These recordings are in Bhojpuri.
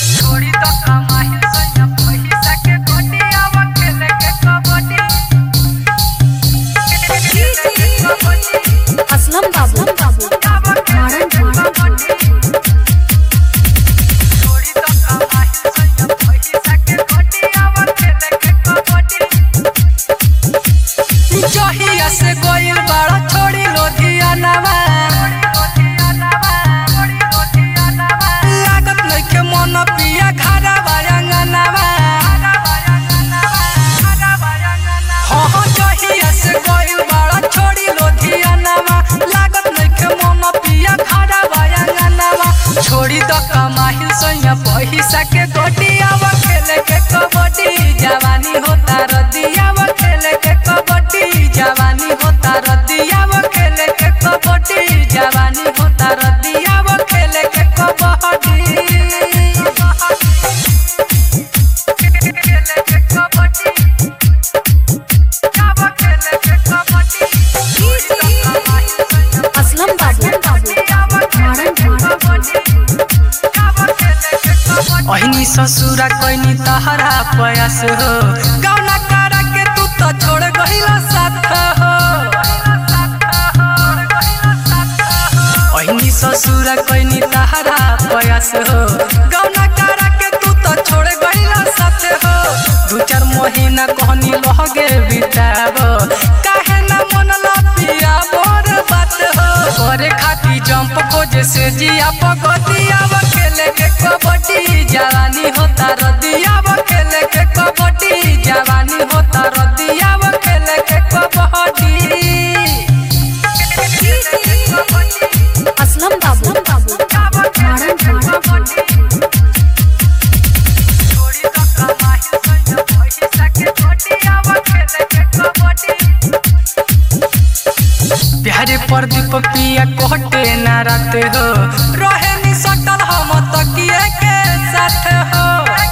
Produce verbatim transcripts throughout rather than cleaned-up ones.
छोड़ी तो कमाई सैया पैसा के गोटियावा खेले के कबड्डी असलम बाबू बाबू मारन मारन छोड़ी तो कमाई सैया पैसा के गोटियावा खेले के कबड्डी जहिया से गोइल बड़ा छोड़ी लोधियानावा लागत नइखे मन पिया घरा बायांगनावा हाँ हाँ जहिया से गोइल बड़ा छोड़ी लोधियानावा लागत नइखे मन पिया घरा बायांगनावा छोड़ी तो कमाई सैया पैसा के गोटियावा खेले के कबड्डी जवानी होता रदियावा खेले के कबड्डी जवानी होता रदियावा खेले के कबड्डी जवानी होता रदियावा खेले के कबड्डी खेले के कबड्डी जावा खेले के कबड्डी असलम बाबू बाबू मारन मारन अहिनी ससुरा कोइनी तहरा प्रयास हो गौना करा के तू तो छोड़ गहिला साथ हो अहिनी ससुरा कोइनी तहरा प्रयास हो गौना करा के तू तो छोड़ गहिला साथ हो दू चार महीना कहनी लहगे बिताब काहे ना मन लपिया मोर बात हो करे खाती जंप खोजे से जिया पगतियावा खेले के कबड्डी जवानी होता रदियावा खेले के कबड्डी जवानी होता रदियावा खेले के कबड्डी असलम बाबू बाबू मारन मारन छोड़ी तो कमाई सैया पैसा के गोटियावा खेले के कबड्डी प्यारे प्रदीप पिया कोटे ना रात हो रहे नी सटल हम तकिए के साथ हो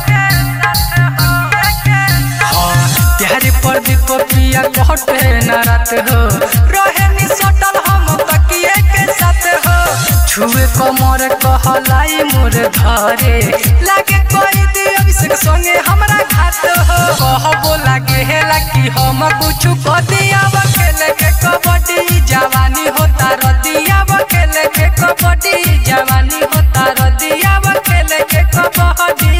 हाँ प्यारे प्रदीप पिया कोटे ना रात हो रहे नी सटल हम तकिए के साथ हो छुए कमर कहलाई मोर धरे लागे कोई दी अभिषेक संगे हमरा घात हो कहबो लागे हेला कि हम कुछ कदियावा खेले के कबड्डी जवानी होता रदियावा खेले के कबड्डी जवानी होता रदियावा खेले के कबड्डी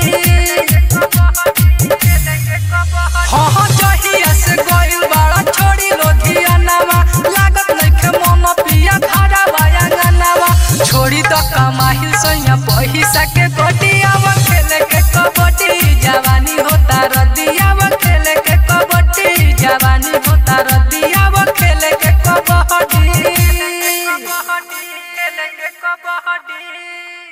हाँ हाँ जहिया से गोइल बड़ा छोड़ी लोधियानावा लागत नइखे मन पिया घरा बायांगनावा छोड़ी तो कमाई सैया पैसा के गोटियावा खेले के कबड्डी जवानी होता रदियावा खेले के कबड्डी जवानी होता रदियावा खेले के कबड्डी खेले के कबड्डी